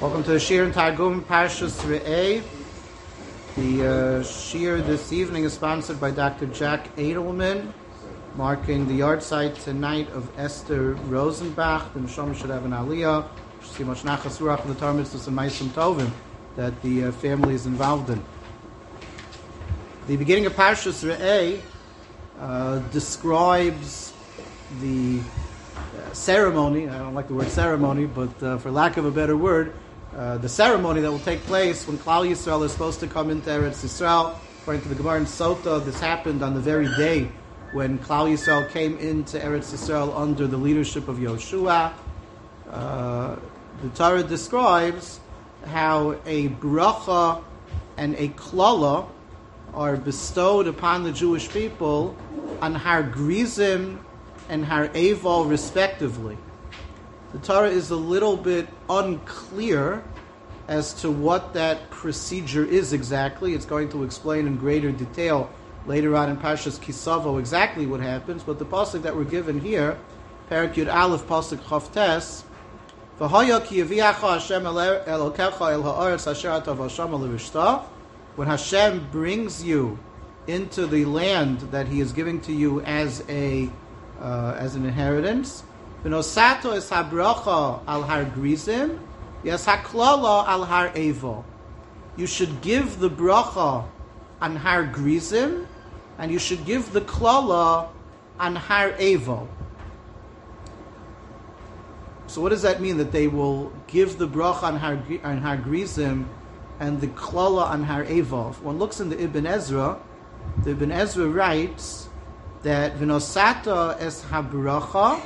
Welcome to the Shir and Targum Parshas Re'eh. The Shir this evening is sponsored by Dr. Jack Edelman, marking the yard site tonight of Esther Rosenbach. The Neshama should have an aliyah. See much nachas ruach the Torah mitzvahs and ma'asim tovim that the family is involved in. The beginning of Parshas Re'eh describes the ceremony. I don't like the word ceremony, but for lack of a better word, the ceremony that will take place when Klal Yisrael is supposed to come into Eretz Yisrael. According to the Gemara in Sota, this happened on the very day when Klal Yisrael came into Eretz Yisrael under the leadership of Yoshua. The Torah describes how a bracha and a klala are bestowed upon the Jewish people on Har Grizim and Har Eval respectively. The Torah is a little bit unclear as to what that procedure is exactly. It's going to explain in greater detail later on in Parshas Kisavo exactly what happens, but the pasuk that we're given here, Perek Yud Aleph pasuk Chavtes, V'hoya ki yaviacha Hashem Elokecha el ha'aretz asher ata v'asham l'rishta. When Hashem brings you into the land that He is giving to you as an inheritance, V'nosato es habracha al har grizim, yes haklala al har evo. You should give the bracha on har grizim, and you should give the klala on har evo. So what does that mean, that they will give the bracha on har grizim and the klala on har evo? If one looks in the Ibn Ezra writes that v'nosata es habracha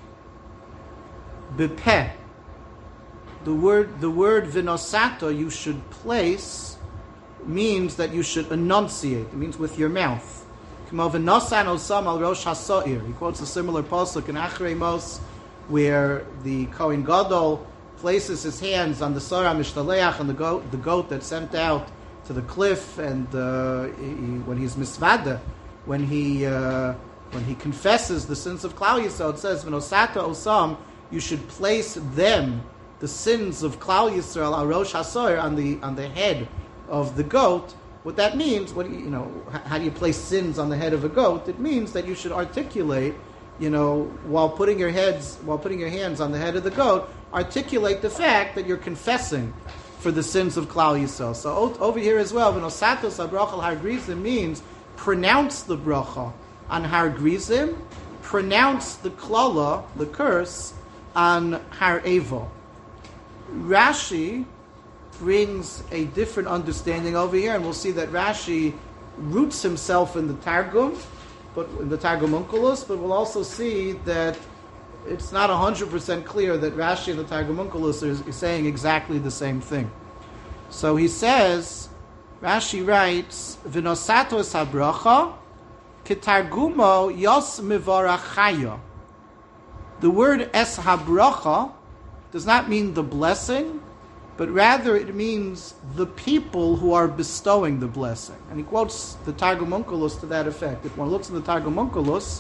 bepeh. The word v'nosato, you should place, means that you should enunciate. It means with your mouth. K'mo v'nosan osam al rosh hasoir. He quotes a similar pasuk in Achrei Mos, where the Kohen Gadol places his hands on the Sarah Mishtaleach, and the goat that's sent out to the cliff, and when he's misvada, when he confesses the sins of Klal Yisrael, it says v'nosata osam. You should place them, the sins of Klal Yisrael, al rosh hasoir, on the head of the goat. What that means, how do you place sins on the head of a goat? It means that you should articulate, while putting your hands on the head of the goat, articulate the fact that you're confessing for the sins of Klal Yisrael. So over here as well, v'nosatos habracha al har grizim means pronounce the bracha on har grizim, pronounce the klala, the curse, on har evo. Rashi brings a different understanding over here, and we'll see that Rashi roots himself in the Targum, but in the Targum Onkelos, but we'll also see that it's not 100% clear that Rashi and the Targum Onkelos are saying exactly the same thing. So he says, Rashi writes, V'nosato es habracha, ketargumo yos mivarachaya. The word es habracha does not mean the blessing, but rather it means the people who are bestowing the blessing. And he quotes the Targum Onkelos to that effect. If one looks in the Targum Onkelos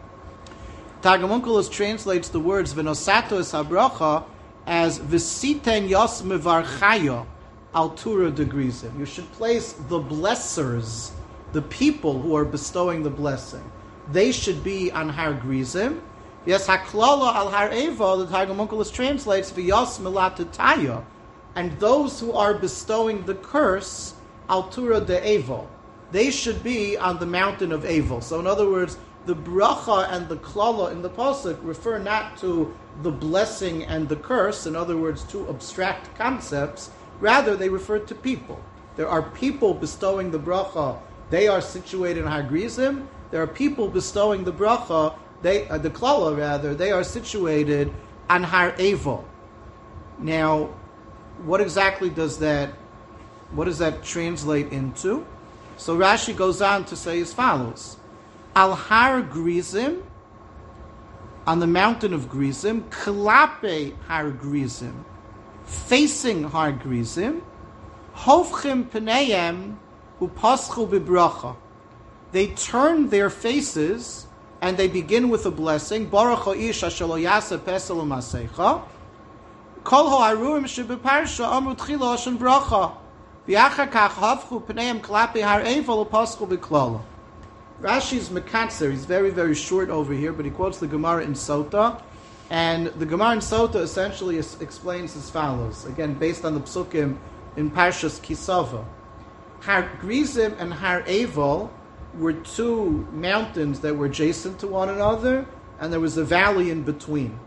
translates the words v'nosato es habracha as v'siten yos mivarchaya al tura de grizim. You should place the blessers, the people who are bestowing the blessing. They should be on har grizim. Yes, haklala al har evo, the Targum Onkelos translates v'yos milatataya, and those who are bestowing the curse al tura de evo, they should be on the mountain of Evel. So in other words, the bracha and the klala in the pasuk refer not to the blessing and the curse, in other words, two abstract concepts. Rather, they refer to people. There are people bestowing the bracha. They are situated in har grizim. There are people bestowing the bracha. The klala rather. They are situated on har evo. Now, what exactly does that translate into? So Rashi goes on to say as follows: Al har grizim, on the mountain of Grizim, klape har grizim, facing har grizim, hovchim pneihem upaschu bibracha. They turn their faces and they begin with a blessing. Baruch ha'ish asher lo yaseh pesel u'maseicha. Kol ha'aruim shebeparsha amru tchila lashon bracha. V'achar kach havchu pneiim klapi har evel u'paschu b'klala. Rashi's mekatzer, he's very, very short over here, but he quotes the Gemara in Sota. And the Gemara in Sota essentially explains as follows, again, based on the psukim in Parshas Kisava. Har Grizim and Har Evel were two mountains that were adjacent to one another, and there was a valley in between.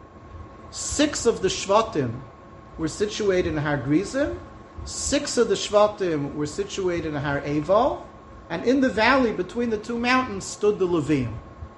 6 of the Shvatim were situated in Har Grizim, 6 of the Shvatim were situated in Har Evel, and in the valley between the two mountains stood the Leviim.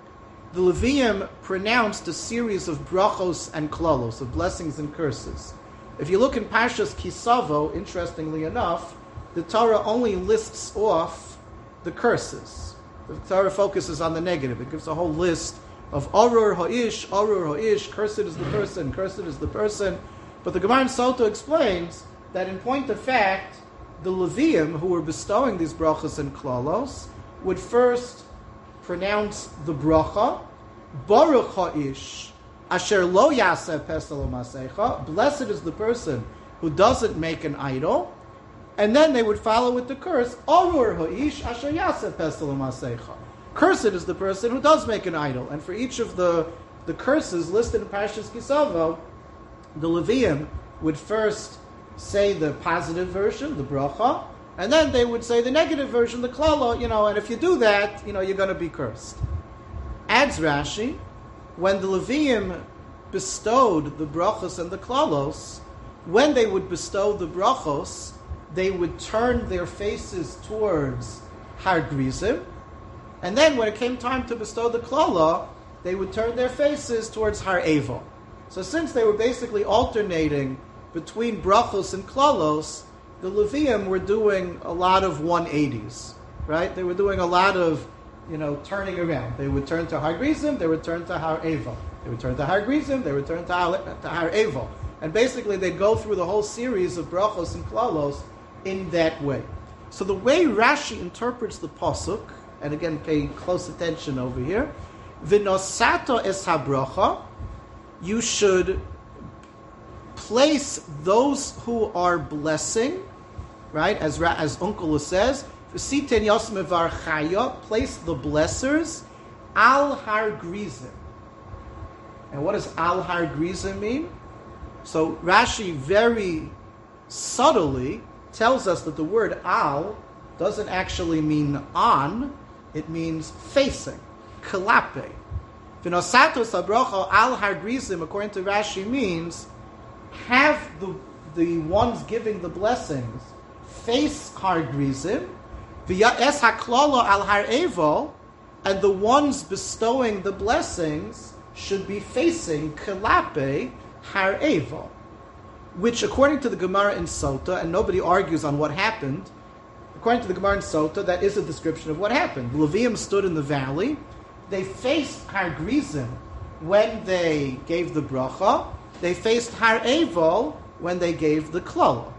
The Leviim pronounced a series of brachos and klalos, of blessings and curses. If you look in Parshas Kisavo, interestingly enough, the Torah only lists off the curses. The Torah focuses on the negative. It gives a whole list of arur ha'ish, cursed is the person, cursed is the person. But the Gemara in Sota explains that in point of fact, the Leviim, who were bestowing these brachas and klalos, would first pronounce the bracha, Baruch ha'ish, asher lo yaseh pesel u'masecha, blessed is the person who doesn't make an idol, and then they would follow with the curse, Arur ha'ish, asher yaseh pesel u'masecha. Cursed is the person who does make an idol. And for each of the curses listed in Parshas Kisavo, the Leviim would first say the positive version, the bracha, and then they would say the negative version, the klala, and if you do that, you're going to be cursed. Adds Rashi, when the Leviim bestowed the brachos and the klalos, when they would bestow the brachos, they would turn their faces towards Har Grizim, and then when it came time to bestow the klala, they would turn their faces towards Har Evel. So since they were basically alternating between brachos and klalos, the Leviim were doing a lot of 180s, right? They were doing a lot of, turning around. They would turn to Har Grizim, they would turn to Har Evel. They would turn to Har Grizim, they would turn to Har Evel. And basically they go through the whole series of brachos and klalos in that way. So the way Rashi interprets the pasuk, and again pay close attention over here, v'nosato es habracha, you should place those who are blessing, right? As Onkelos says, "V'siten yosem var chaya," place the blessers al Har Grizim. And what does al Har Grizim mean? So Rashi very subtly tells us that the word al doesn't actually mean on; it means facing, kalape. V'nosato sabracha al Har Grizim, according to Rashi, means have the ones giving the blessings face Har Grizim, v'ya'es haklala al Har Evel, and the ones bestowing the blessings should be facing kalape Har Evel, which according to the Gemara in Sota, and nobody argues on what happened, according to the Gemara in Sota, that is a description of what happened. The Leviim stood in the valley, they faced Har Grizim when they gave the bracha, they faced Har Evel when they gave the klala.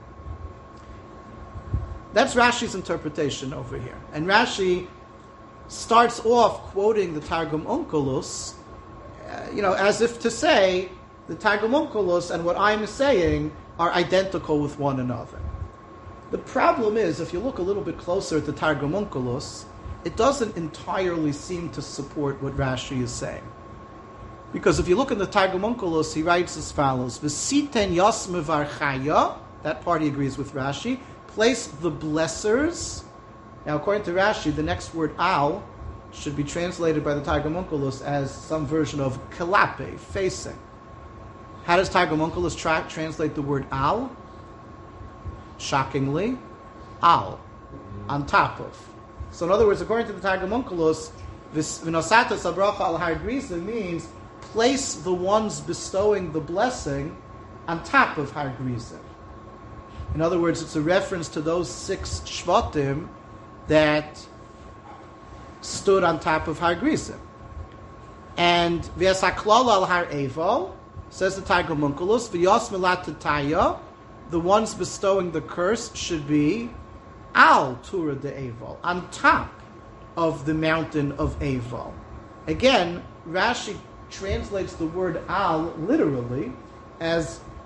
That's Rashi's interpretation over here. And Rashi starts off quoting the Targum Onkelos, as if to say, the Targum Onkelos and what I'm saying are identical with one another. The problem is, if you look a little bit closer at the Targum Onkelos, it doesn't entirely seem to support what Rashi is saying. Because if you look in the Targum Onkelos, he writes as follows, V'siten yosme var chaya, that part he agrees with Rashi, place the blessers. Now according to Rashi, the next word al should be translated by the Targum Onkelos as some version of kalape, facing. How does Targum Onkelos translate the word al? Shockingly, al, on top of. So in other words, according to the Targum Onkelos, v'nosata sabracha al Har Grizim means place the ones bestowing the blessing on top of Har Grizim. In other words, it's a reference to those 6 shvatim that stood on top of Har Grizim. And v'yasaklal al Har Evel, says the Targum Onkelos, v'yos milat tataya, the ones bestowing the curse should be al Tura de Evel, on top of the mountain of Evel. Again, Rashi translates the word al literally as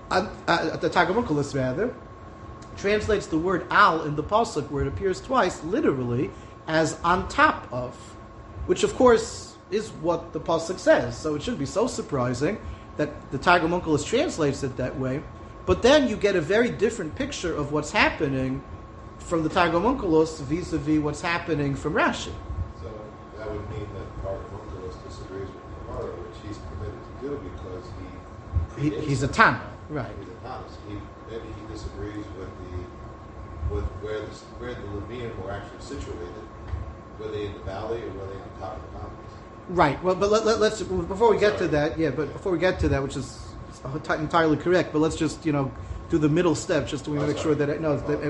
the Targum Onkelos rather, translates the word al in the pasuk where it appears twice, literally, as on top of, which of course is what the pasuk says. So it shouldn't be so surprising that the Targum Onkelos translates it that way. But then you get a very different picture of what's happening from the Targum Onkelos vis-a-vis what's happening from Rashi. So that would mean that Targum Onkelos disagrees with the Gemara, which he's permitted to do because He's a Tana, right? He's a Tana. So maybe he disagrees with where the Levium were actually situated. Were they in the valley or were they on top of the mountains? Right. Well, but let's before we get to that, which is entirely correct. But let's just do the middle step, just to make sure that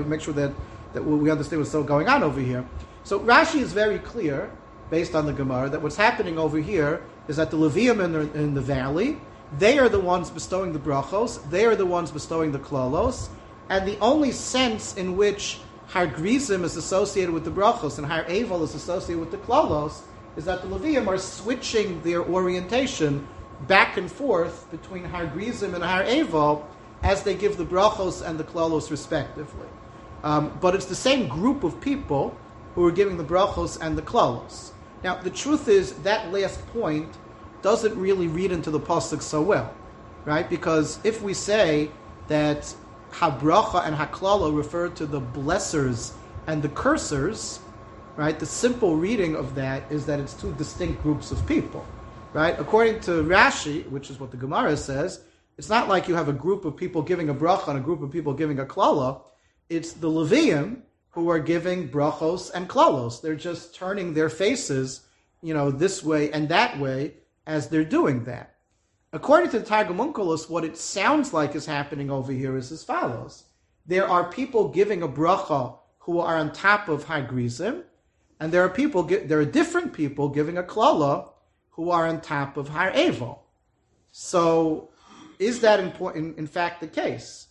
we understand what's still going on over here. So Rashi is very clear, based on the Gemara, that what's happening over here is that the Levium in the valley, they are the ones bestowing the brachos, they are the ones bestowing the klolos, and the only sense in which Har Grizim is associated with the brachos and Har Eval is associated with the klolos is that the Levium are switching their orientation back and forth between Har Grizim and Har Eval as they give the brachos and the klolos respectively. But it's the same group of people who are giving the brachos and the klolos. Now, the truth is that last point doesn't really read into the pasuk so well, right? Because if we say that habracha and haklala refer to the blessers and the cursers, right? The simple reading of that is that it's two distinct groups of people, right? According to Rashi, which is what the Gemara says, it's not like you have a group of people giving a bracha and a group of people giving a klala. It's the Levium who are giving brachos and klalos. They're just turning their faces, this way and that way as they're doing that. According to the Targum Onkelos, what it sounds like is happening over here is as follows. There are people giving a bracha who are on top of Har Grizim, and there are different people giving a klala who are on top of Har Eval. So, is that in fact the case?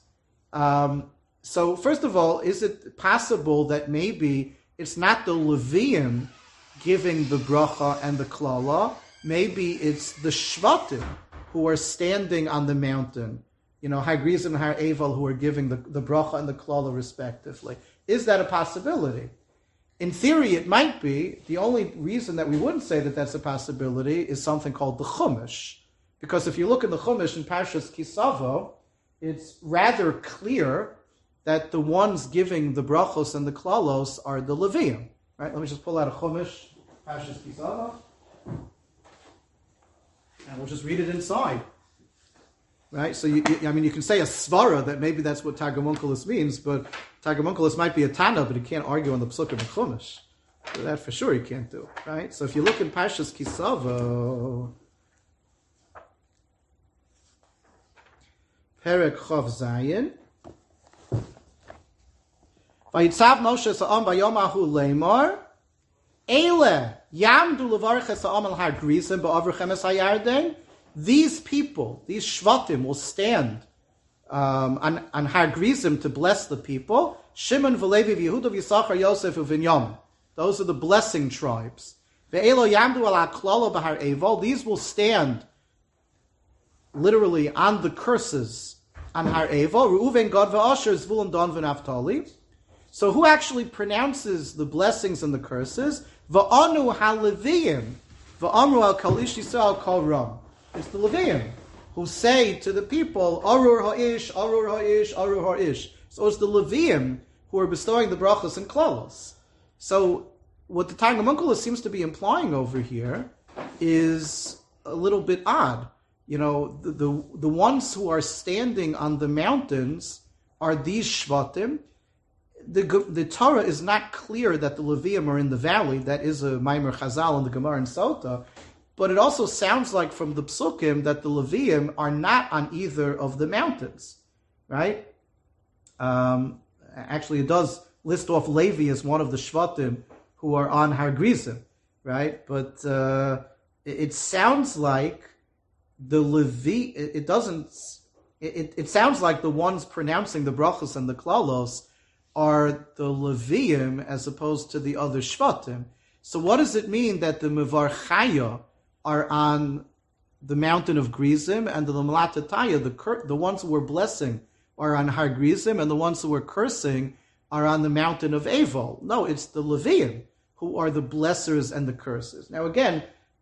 So, first of all, is it possible that maybe it's not the Levium giving the bracha and the klala? Maybe it's the Shvatim who are standing on the mountain, Har Grizim and Har Eval, who are giving the bracha and the klala respectively. Is that a possibility? In theory, it might be. The only reason that we wouldn't say that that's a possibility is something called the Chumash. Because if you look in the Chumash in Parshas Kisavo, it's rather clear that the ones giving the brachos and the klalos are the Levium. Right? Let me just pull out a Chumash, Parshas Kisavo. And we'll just read it inside. Right? So, you can say a svara that maybe that's what Targum Onkelos means, but Targum Onkelos might be a Tana, but he can't argue on the Psukim and Chumash. So that for sure he can't do. Right? So if you look in Parshas Kisavo, Perek Chav Zayin, Vayitzav Moshe Sa'am Bayomahu Leimar, Eile Yamdu Levarches Sa'am Al Har Grizim Ba'avrichem Es HaYarden. These people, these Shvatim, will stand on Har Grizim to bless the people. Shimon, V'Levi, Yehuda, Yisachar, Yosef, and Binyamin. Those are the blessing tribes. Ve'elo Yamdu Al HaKlala B'Har Eval. These will stand literally on the curses on Har Eval. Reuven, Gad, V'Asher, Zvulun, Dan, V'Naftali. So who actually pronounces the blessings and the curses? V'anu HaLeviim, V'amru Al Kalish Yisrael Kol Ram. It's the Levium who say to the people, Arur Ha'ish, Arur Ha'ish, Arur Ha'ish. So it's the Levium who are bestowing the brachos and klalos. So what the Targum Onkelos seems to be implying over here is a little bit odd. The ones who are standing on the mountains are these Shvatim. The Torah is not clear that the Levium are in the valley. That is a Maimer Chazal in the Gemara and Sota. But it also sounds like from the Psukim that the Levium are not on either of the mountains, right? Actually, it does list off Levi as one of the Shvatim who are on Har Grizim, right? But it sounds like the Levi. It doesn't. It sounds like the ones pronouncing the brachos and the klalos are the Levium as opposed to the other Shvatim. So what does it mean that the Mevarchaya are on the mountain of Grizim, and the Lamalataya, the ones who were blessing, are on Har Grizim, and the ones who were cursing are on the mountain of Eval. No, it's the Leviim who are the blessers and the cursers. Now again,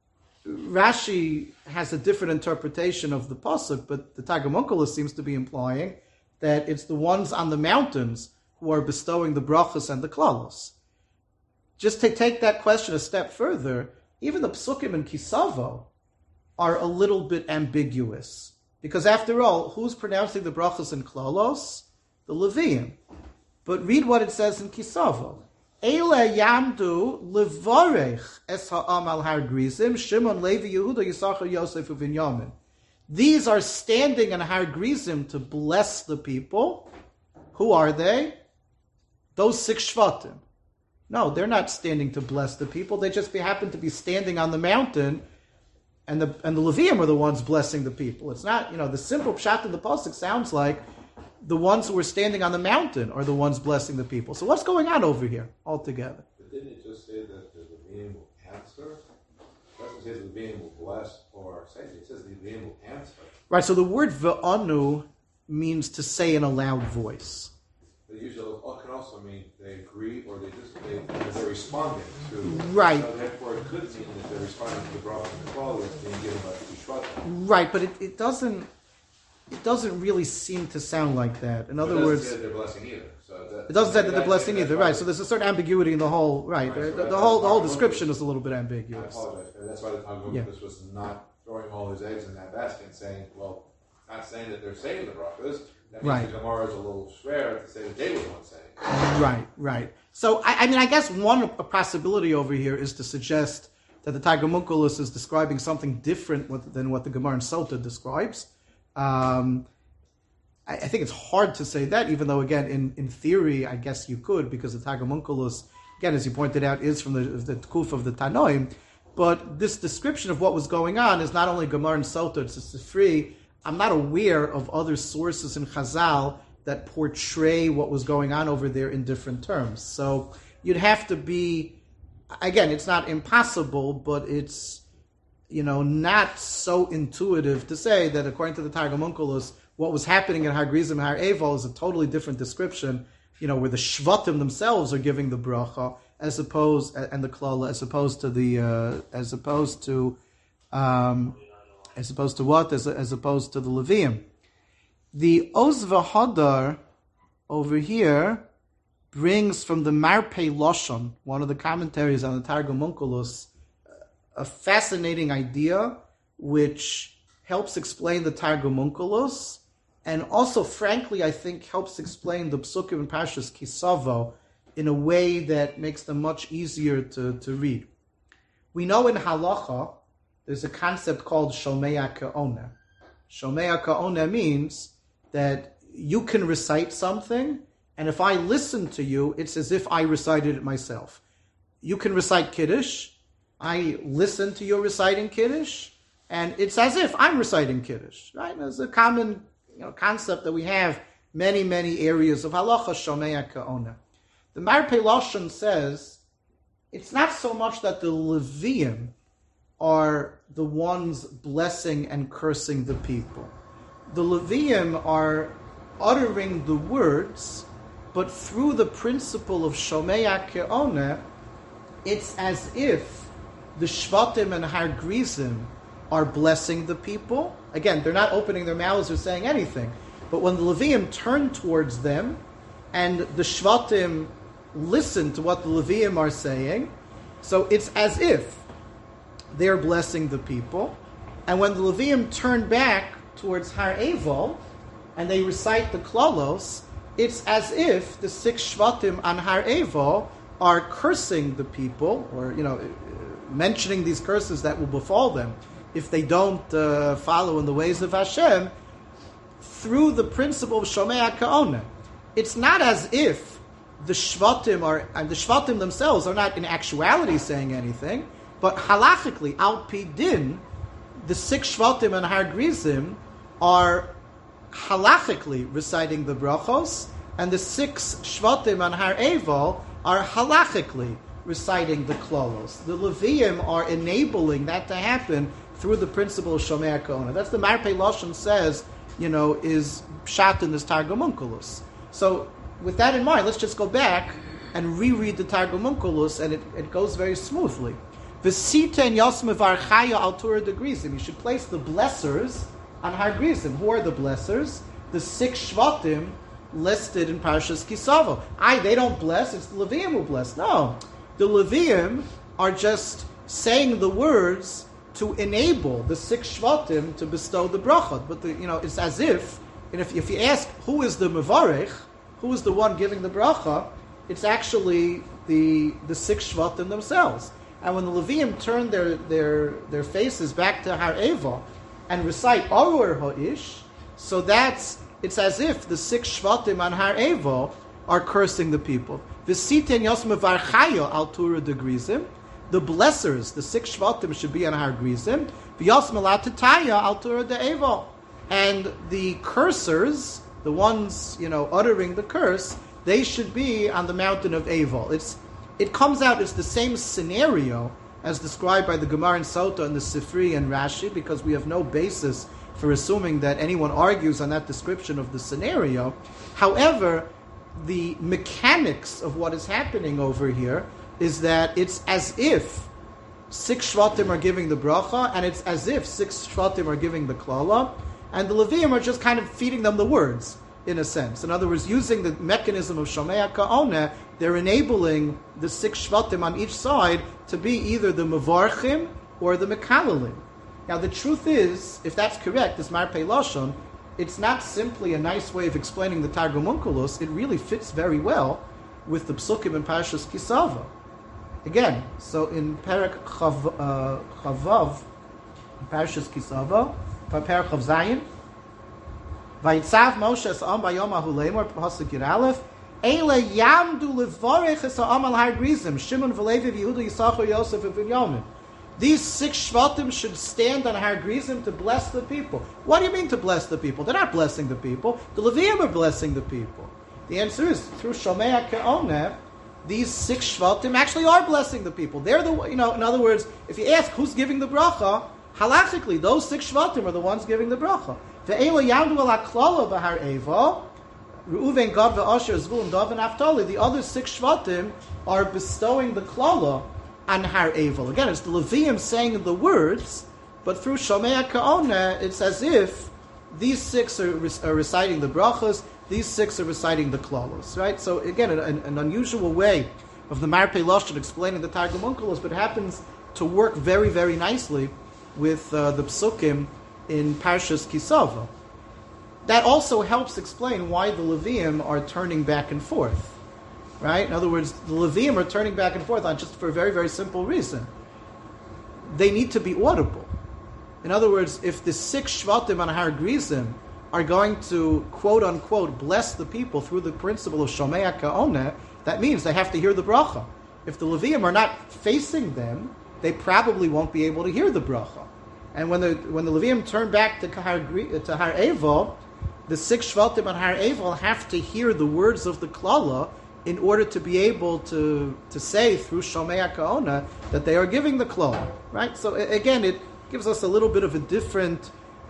Rashi has a different interpretation of the pasuk, but the Targum Onkelos seems to be implying that it's the ones on the mountains who are bestowing the brachos and the klalos. Just to take that question a step further, even the psukim in Kisavo are a little bit ambiguous. Because after all, who's pronouncing the brachos and klalos? The Leviim. But read what it says in Kisavo. Eile yamdu levarech es ha'am al har Grizim, Shimon, Levi, Yehuda, Yisachar, Yosef, Uvinyamin. These are standing on Har Grizim to bless the people. Who are they? Those 6 Shvatim. No, they're not standing to bless the people. They just happen to be standing on the mountain, and the Leviim are the ones blessing the people. It's not, the simple pshat in the pasuk sounds like the ones who are standing on the mountain are the ones blessing the people. So what's going on over here altogether? But didn't it just say that the Leviim will answer? It doesn't say the Leviim will bless or say. It says the Leviim will answer. Right, so the word ve'anu means to say in a loud voice. But usually it can also mean they agree or they're responding to. Right. So therefore it could mean that they're responding to the brachos and the klalos that's being given by the Shvatim. Right, but it doesn't really seem to sound like that. In other words, it doesn't say that they're blessing either. It doesn't say that they're blessing either, right? So there's a certain ambiguity in the whole, right? So the whole description is a little bit ambiguous. I apologize. That's why the Talmud was not throwing all his eggs in that basket and saying, well, not saying that they're saying the brachos. That means the Gemara is a little rare to say that they were the ones saying. Right. So, I guess one possibility over here is to suggest that the Targum Onkelos is describing something different than what the Gemara in Sota describes. I think it's hard to say that, even though, again, in theory, I guess you could, because the Targum Onkelos, again, as you pointed out, is from the Kuf of the Tanoim. But this description of what was going on is not only Gemara and Sota, it's just free. I'm not aware of other sources in Chazal that portray what was going on over there in different terms. So you'd have to be, again, it's not impossible, but it's, not so intuitive to say that according to the Targum Onkelos, what was happening in Har Grizim and Har Eval is a totally different description, where the Shvatim themselves are giving the bracha and the klala, as opposed to the Leviim. The Oz V'Hadar over here brings from the Marpei Lashon, one of the commentaries on the Targum Onkelos, a fascinating idea which helps explain the Targum Onkelos, and also, frankly, I think helps explain the Psukim and Parshas Kisavo in a way that makes them much easier to read. We know in Halacha, there's a concept called Shomea Ka'ona. Shomea Ka'ona means that you can recite something, and if I listen to you, it's as if I recited it myself. You can recite Kiddush, I listen to you reciting Kiddush, and it's as if I'm reciting Kiddush, right? There's a common concept that we have many, many areas of halacha, Shomea Ka'ona. The Marpei Lashon says, it's not so much that the Leviim are the ones blessing and cursing the people. The Leviim are uttering the words, but through the principle of Shomea Ka'ona, it's as if the Shvatim and Har Grizim are blessing the people. Again, they're not opening their mouths or saying anything. But when the Leviim turn towards them, and the Shvatim listen to what the Leviim are saying, so it's as if they're blessing the people. And when the Leviim turn back towards Har Eval, and they recite the klalos, it's as if the 6 Shvatim on Har Eval are cursing the people, or mentioning these curses that will befall them if they don't follow in the ways of Hashem, through the principle of Shomea Ka'ona. It's not as if the Shvatim themselves are not in actuality saying anything, but halachically, al pi din, the 6 Shvatim and Har Grizim are halachically reciting the brachos, and the 6 Shvatim and Har Eval are halachically reciting the klalos. The Leviim are enabling that to happen through the principle of Shomei HaKa'ona. That's the Marpei Lashon says, is pshat in this Targum Onkelos. So with that in mind, let's just go back and reread the Targum Onkelos, and it goes very smoothly. V'sita and Yosem Varchaya al Torah de Grizim. You should place the blessers on Har Grizim. Who are the blessers? The 6 Shvatim listed in Parshas Kisavo. They don't bless, it's the Leviim who bless. No. The Leviim are just saying the words to enable the 6 Shvatim to bestow the brachot. But it's as if, and if you ask who is the Mevarech, who is the one giving the bracha, it's actually the 6 Shvatim themselves. And when the Leviim turn their faces back to Har Eva and recite Arur Ha'ish, so it's as if the 6 Shvatim on Har Eva are cursing the people. V'siten Yosem Varchaya al Torah de Grizim. The blessers, the 6 Shvatim, should be on Har Grizim. V'yosem Elat Taya al Torah de Eva. And the cursers, the ones uttering the curse, they should be on the mountain of Eval. It comes out as the same scenario as described by the Gemara and Sota and the Sifri and Rashi, because we have no basis for assuming that anyone argues on that description of the scenario. However, the mechanics of what is happening over here is that it's as if 6 Shvatim are giving the bracha, and it's as if 6 Shvatim are giving the klala, and the Leviim are just kind of feeding them the words, in a sense. In other words, using the mechanism of Shomei HaKa'ona, they're enabling the 6 Shvatim on each side to be either the Mevarchim or the Mekalalim. Now, the truth is, if that's correct, this Marpei Lashon, it's not simply a nice way of explaining the Targum Onkelos. It really fits very well with the Psukim in Parashas Kisava. Again, so in Perek Chavav, in Parashas Kisava, Perek Chav Zayin, Vayitzav Moshe es Am Bayom HaHulemor, Pasuk Yud Aleph, Eile Yamdu Levorech es Am Al Har Grizim, Shimon v'Levi v'Yehuda Yisachar Yosef v'Binyamin. These 6 Shvatim should stand on Har Grizim to bless the people. What do you mean to bless the people? They're not blessing the people. The Leviim are blessing the people. The answer is, through Shomei HaKa'ona, these 6 Shvatim actually are blessing the people. They're in other words, if you ask who's giving the bracha, halachically, those 6 Shvatim are the ones giving the bracha. Ve'ela yamdu ala klala b'Har Eva, Reuven, Gad, ve'Asher, Zvulun, Dav, and Naphtali. The other 6 Shvatim are bestowing the klala on Har Eval. Again, it's the Leviim saying the words, but through Shomei HaKa'ona, it's as if these 6 are reciting the brachas, these 6 are reciting the klalos, right? So again, an unusual way of the Marpei Lashon explaining the Targum Onkelos, but it happens to work very, very nicely with the Psukim in Parshas Kisava. That also helps explain why the Leviim are turning back and forth. Right? In other words, the Leviim are turning back and forth on just for a very, very simple reason. They need to be audible. In other words, if the 6 Shvatim on Har Grizim are going to, quote-unquote, bless the people through the principle of Shomei HaKa'ona, that means they have to hear the bracha. If the Leviim are not facing them, they probably won't be able to hear the bracha. And when the Leviim turn back to Har Eval, the 6 Shvatim on Har Eval have to hear the words of the klala in order to be able to say through Shomei HaKa'ona that they are giving the klala, right? So again, it gives us a little bit of a different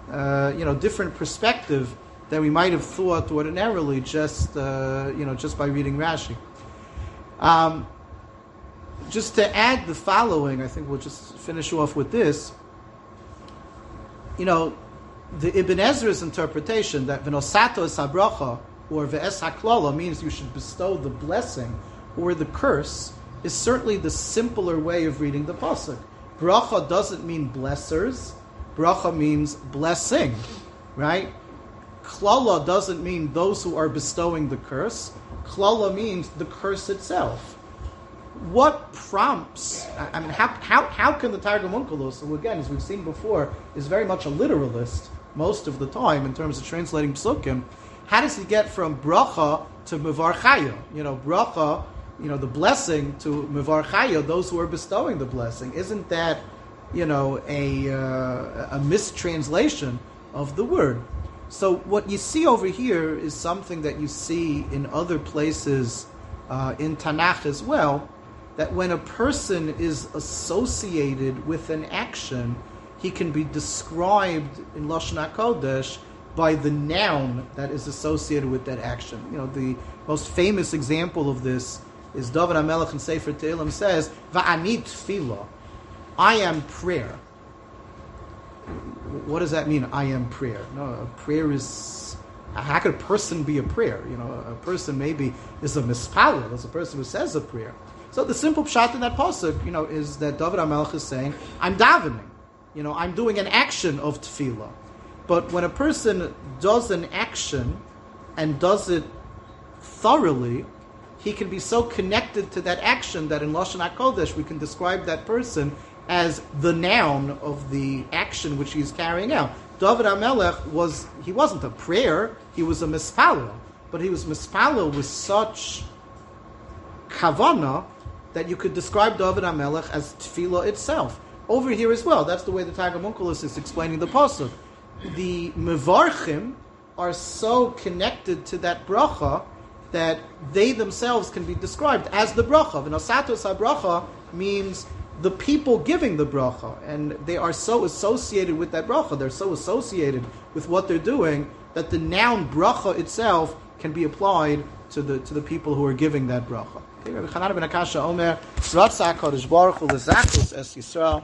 perspective than we might have thought ordinarily just by reading Rashi. Just to add the following, I think we'll just finish off with this. The Ibn Ezra's interpretation that v'nosato es habracha or ve'es haklala means you should bestow the blessing or the curse is certainly the simpler way of reading the pasuk. Bracha doesn't mean blessers. Bracha means blessing, right? Klala doesn't mean those who are bestowing the curse. Klala means the curse itself. What prompts? I mean, how can the Targum Onkelos, who again, as we've seen before, is very much a literalist most of the time in terms of translating psukim? How does he get from bracha to mevarchaya? Bracha, the blessing, to mevarchaya, those who are bestowing the blessing. Isn't that, a mistranslation of the word? So what you see over here is something that you see in other places in Tanakh as well, that when a person is associated with an action, he can be described in Lashon HaKodesh by the noun that is associated with that action. The most famous example of this is David HaMelech in Sefer Tehillim says, Va'ani tefillah, I am prayer. What does that mean, I am prayer? No, a prayer is... How could a person be a prayer? A person maybe is a mispalel, as a person who says a prayer. So the simple pshat in that pasuk, is that David HaMelech is saying, I'm davening. I'm doing an action of tefillah. But when a person does an action and does it thoroughly, he can be so connected to that action that in Lashon HaKodesh we can describe that person as the noun of the action which he's carrying out. David HaMelech wasn't a prayer, he was a mispalel. But he was mispalel with such kavana that you could describe David HaMelech as tefillah itself. Over here as well, that's the way the Targum Onkelos is explaining the pasuk. The mevarchim are so connected to that bracha that they themselves can be described as the bracha. V'nosatos habracha means the people giving the bracha, and they are so associated with that bracha, they're so associated with what they're doing, that the noun bracha itself can be applied to the people who are giving that bracha. Rabbi Chanan ben Akasha Omer, Ratzah HaKadosh Baruch Hu l'zakus es Yisrael.